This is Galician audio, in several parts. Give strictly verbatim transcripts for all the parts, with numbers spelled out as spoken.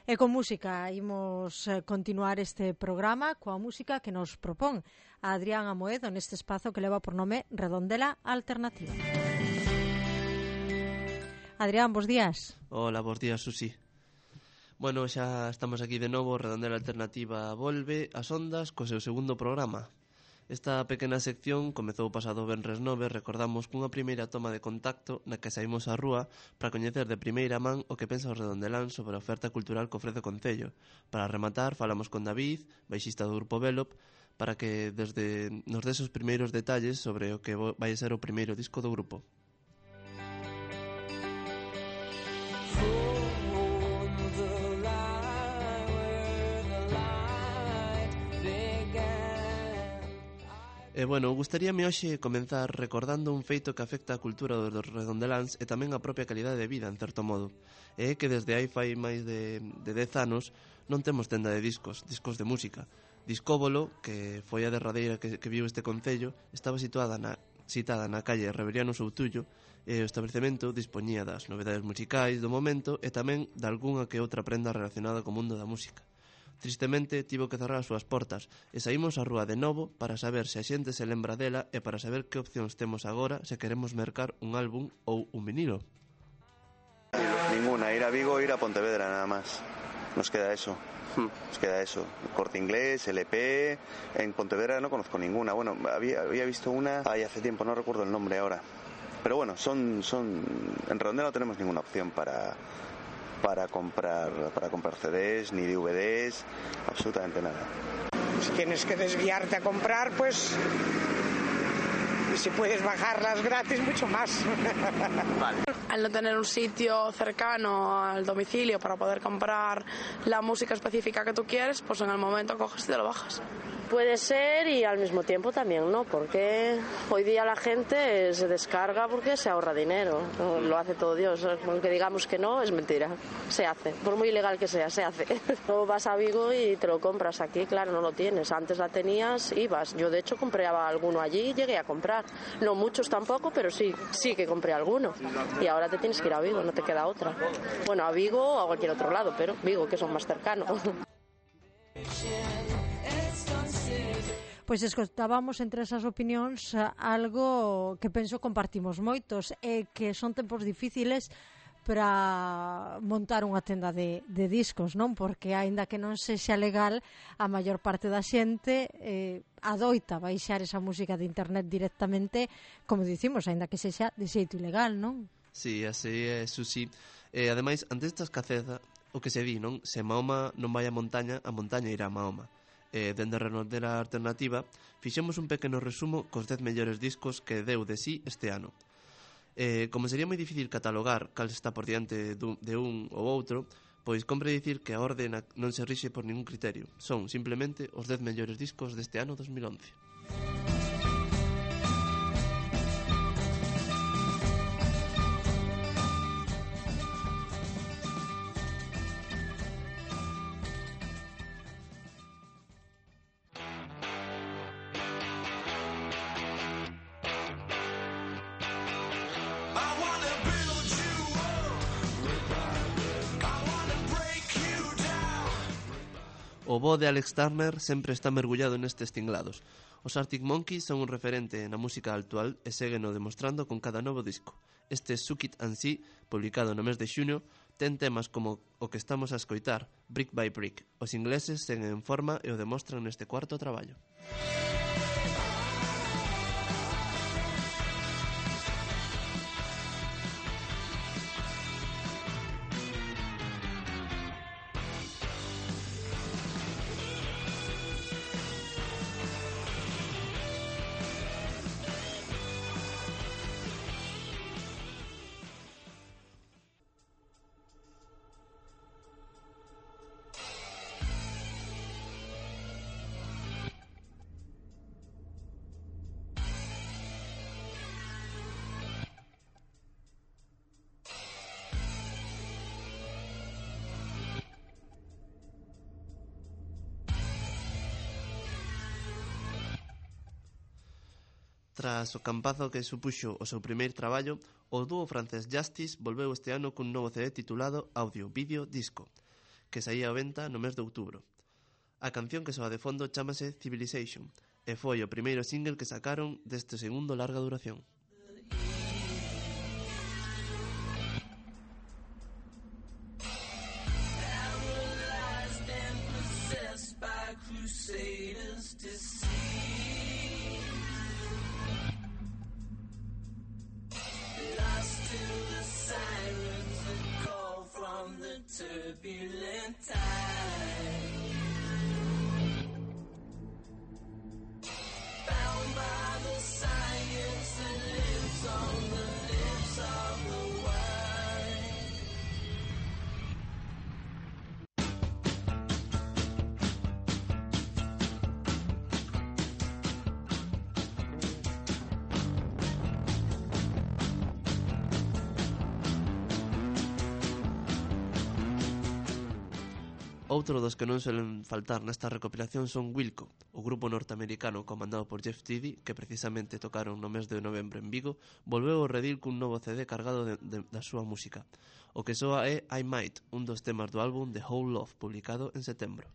E con música imos continuar este programa coa música que nos propón a Adrián Amoedo neste espazo que leva por nome Redondela Alternativa. Adrián, bos días. Hola, bos días, Susi. Bueno, xa estamos aquí de novo, Redondela Alternativa volve ás ondas co seu segundo programa. Esta pequena sección comezou pasado venres nove, recordamos cunha primeira toma de contacto na que saímos á rúa para coñecer de primeira man o que pensa os redondeláns sobre a oferta cultural que ofrece o Concello. Para rematar, falamos con David, baixista do grupo Velop, para que desde nos des os primeiros detalles sobre o que vai ser o primeiro disco do grupo. E, bueno, gustaríame hoxe comenzar recordando un feito que afecta a cultura dos redondeláns e tamén a propia calidade de vida, en certo modo. E é que desde hai fai máis de, de dez anos non temos tenda de discos, discos de música. Discóbolo, que foi a derradeira que, que viu este concello, estaba situada na, citada na calle Reveriano Soutullo e o establecemento dispoñía das novedades musicais do momento e tamén de algunha que outra prenda relacionada co mundo da música. Tristemente, tivo que cerrar as súas portas e saímos á rúa de novo para saber se a xente se lembra dela e para saber que opcións temos agora se queremos mercar un álbum ou un vinilo. Ninguna, ir a Vigo, ir a Pontevedra nada más. Nos queda eso. Nos queda eso. Corte Inglés, L P. En Pontevedra no conozco ninguna. Bueno, había, había visto una ahí hace tiempo, no recuerdo el nombre ahora. Pero bueno, son, son en Redondela no tenemos ninguna opción para para comprar para comprar C Ds, ni D V Ds, absolutamente nada. Si tienes que desviarte a comprar, pues si puedes bajarlas gratis, mucho más. Vale. Al no tener un sitio cercano al domicilio para poder comprar la música específica que tú quieres, pues en el momento coges y te lo bajas. Puede ser, y al mismo tiempo también no, porque hoy día la gente se descarga porque se ahorra dinero, lo hace todo Dios, aunque digamos que no, es mentira, se hace, por muy ilegal que sea, se hace. Luego vas a Vigo y te lo compras, aquí claro no lo tienes, antes la tenías, ibas, yo de hecho compraba alguno allí y llegué a comprar, no muchos tampoco, pero sí, sí que compré alguno, y ahora te tienes que ir a Vigo, no te queda otra. Bueno, a Vigo o a cualquier otro lado, pero Vigo que son más cercanos. Pois escoitábamos entre esas opinións algo que penso compartimos moitos, e que son tempos difíciles para montar unha tenda de, de discos, non? Porque aínda que non sexa legal, a maior parte da xente eh, adoita baixar esa música de internet directamente, como dicimos, aínda que sexa de xeito ilegal, non? Sí, así é, Susi. E, ademais, ante esta escaseza, o que se di, non? Se Mahoma non vai a montaña, a montaña irá a Mahoma. E, dende a Redondela Alternativa, fixemos un pequeno resumo cos dez mellores discos que deu de sí este ano. E, como sería moi difícil catalogar cal está por diante de un ou outro, pois compre dicir que a orde non se rixe por ningún criterio. Son, simplemente, os dez mellores discos deste ano dos mil once. O bo de Alex Turner sempre está mergullado nestes tinglados. Os Arctic Monkeys son un referente na música actual e segueno demostrando con cada novo disco. Este Suck It and See, publicado no mes de xuño, ten temas como o que estamos a escoitar, Brick by Brick. Os ingleses seguen en forma e o demostran neste cuarto traballo. Tras o campazo que supuxo o seu primeiro traballo, o dúo francés Justice volveu este ano cun novo C D titulado Audio Video Disco, que saía a venta no mes de outubro. A canción que soa de fondo chámase Civilization e foi o primeiro single que sacaron deste segundo larga duración. Turbulent time, bound by the science that lives on the lips of the wise. Outro dos que non suelen faltar nesta recopilación son Wilco, o grupo norteamericano comandado por Jeff Tweedy, que precisamente tocaron no mes de novembro en Vigo, volveu ao redil cun novo C D cargado de, de, da súa música. O que soa é I Might, un dos temas do álbum The Whole Love, publicado en setembro.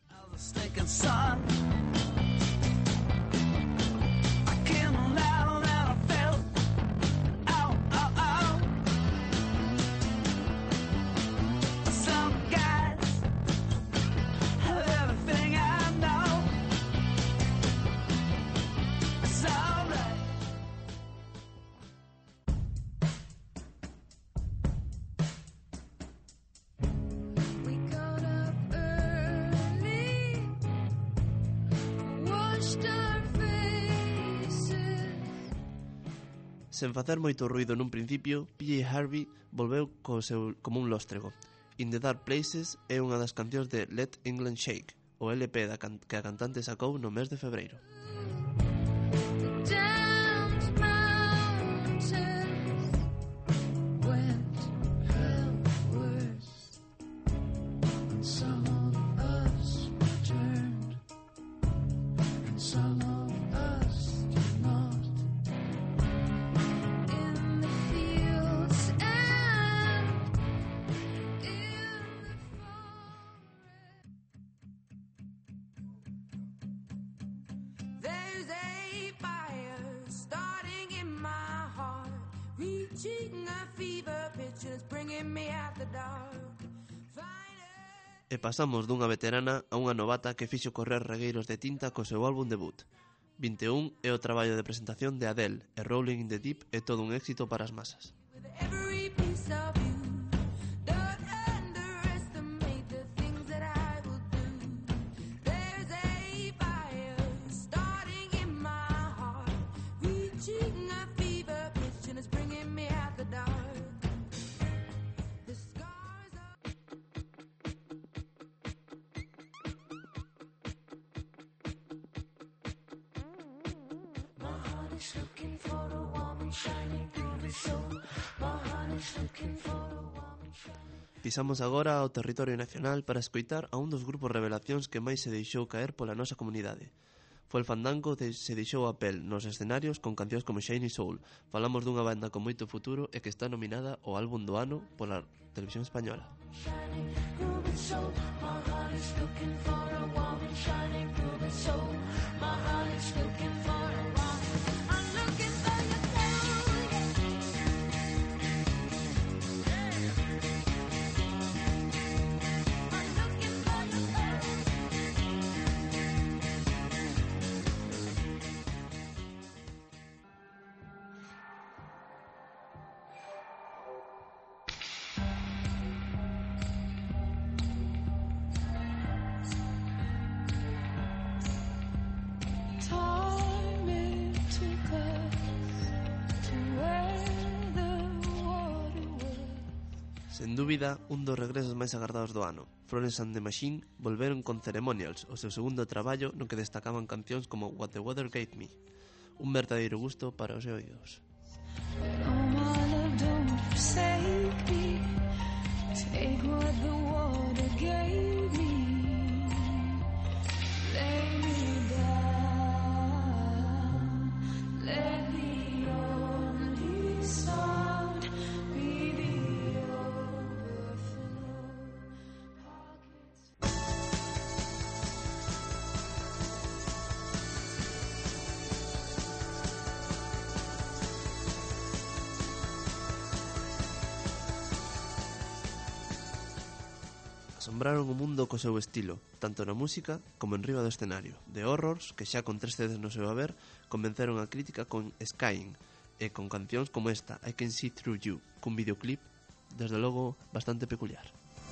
Sen facer moito ruido nun principio, P J Harvey volveu co seu, como un lóstrego. In the Dark Places é unha das cancións de Let England Shake, o L P da can que a cantante sacou no mes de febreiro. E pasamos dunha veterana a unha novata que fixo correr regueiros de tinta co seu álbum debut. vinte e un é o traballo de presentación de Adele e Rolling in the Deep é todo un éxito para as masas. Pisamos agora ao territorio nacional para escoitar a un dos grupos revelacións que máis se deixou caer pola nosa comunidade. Foi el fandango que se deixou a pel nos escenarios con cancións como Shiny Soul. Falamos dunha banda con moito futuro e que está nominada ao álbum do ano pola televisión española. Sen dúbida, un dos regresos máis agardados do ano. Florence and the Machine volveron con Ceremonials, o seu segundo traballo no que destacaban cancións como What the Weather Gave Me. Un verdadeiro gusto para os oídos. Asombraron o mundo co seu estilo, tanto na música como en riba do escenario. The Horrors, que xa con tres C Ds no seu haber, convenceron a crítica con Skying, e con cancións como esta, I Can See Through You, cun videoclip, desde logo, bastante peculiar.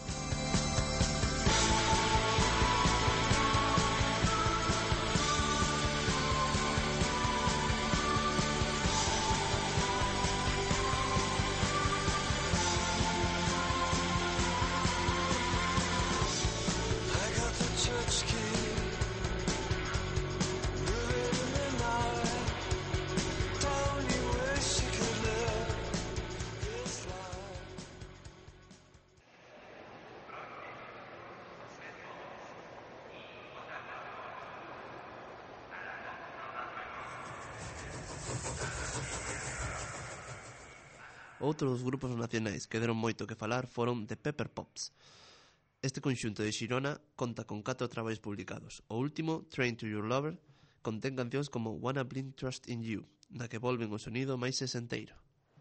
Outro dos grupos nacionais que deron moito que falar foron The Pepper Pops. Este conxunto de Xirona conta con catro traballos publicados. O último, Train to Your Lover, contén cancións como Wanna Blind Trust in You, na que volven o sonido máis sesenteiro.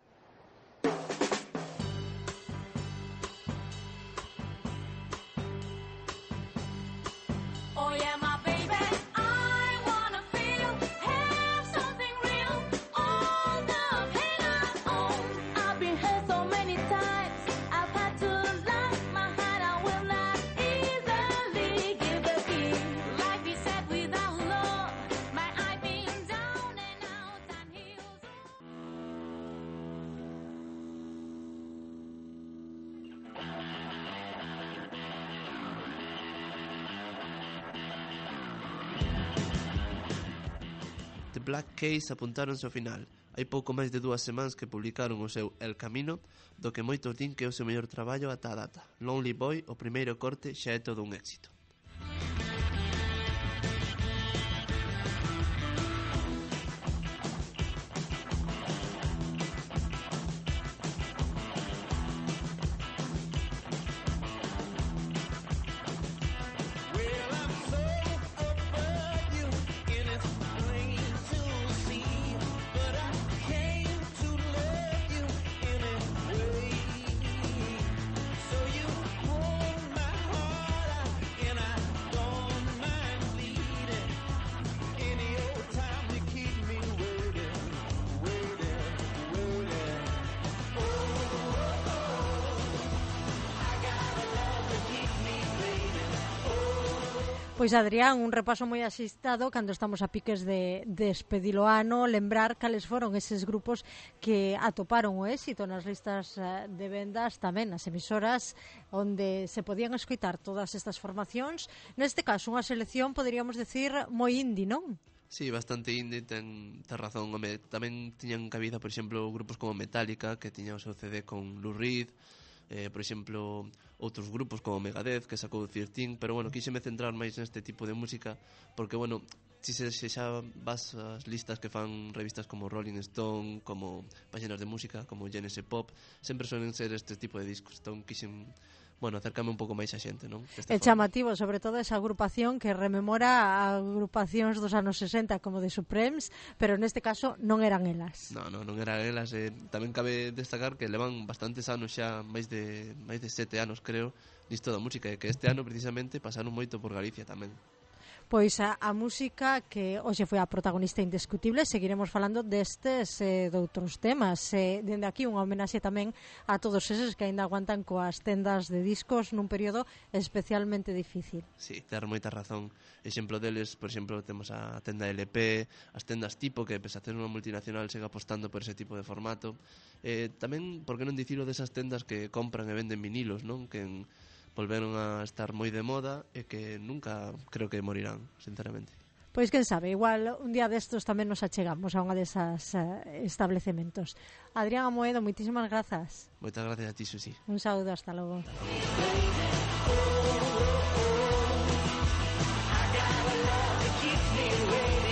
The Black Keys apuntáronse ao final. Hai pouco máis de dúas semanas que publicaron o seu El Camino, do que moitos din que é o seu mellor traballo ata a data. Lonely Boy, o primeiro corte, xa é todo un éxito. Pois Adrián, un repaso moi asistado cando estamos a piques de despedilo ano, lembrar cales foron eses grupos que atoparon o éxito nas listas de vendas, tamén nas emisoras onde se podían escoitar todas estas formacións. Neste caso, unha selección, poderíamos decir, moi indie, non? Sí, bastante indie, ten, ten razón. Home, tamén tiñan cabida, por exemplo, grupos como Metallica, que tiña o seu C D con Lou Reed, eh, por exemplo, outros grupos como Megadeth, que sacou trece, pero bueno, quíxeme centrar máis neste tipo de música, porque, bueno, si se, se xa vas as listas que fan revistas como Rolling Stone, como páxinas de música, como Genesis Pop, sempre suelen ser este tipo de discos, entón quixen, bueno, acercame un pouco máis a xente, non? É chamativo, sobre todo, esa agrupación que rememora a agrupacións dos anos sesenta como The Supremes, pero neste caso non eran elas. Non, non, non eran elas, eh, tamén cabe destacar que levan bastantes anos xa, máis de máis de sete anos, creo, nisto da música, e que este ano precisamente pasaron moito por Galicia tamén. Pois a, a música que hoxe foi a protagonista indiscutible, seguiremos falando destes e eh, doutros temas. Eh, dende aquí unha homenaxe tamén a todos eses que aínda aguantan coas tendas de discos nun período especialmente difícil. Sí, ter moita razón. Exemplo deles, por exemplo, temos a tenda L P, as tendas tipo, que pese a ser unha multinacional segue apostando por ese tipo de formato. Eh, tamén, por que non dicilo desas tendas que compran e venden vinilos, non? Que en volveron a estar moi de moda e que nunca creo que morirán, sinceramente. Pois quen sabe, igual un día destos tamén nos achegamos a unha desas uh, establecementos. Adrián Amoedo, moitísimas grazas. Moitas gracias a ti, Susi. Un saúdo, hasta logo. I got a love that keeps me waiting.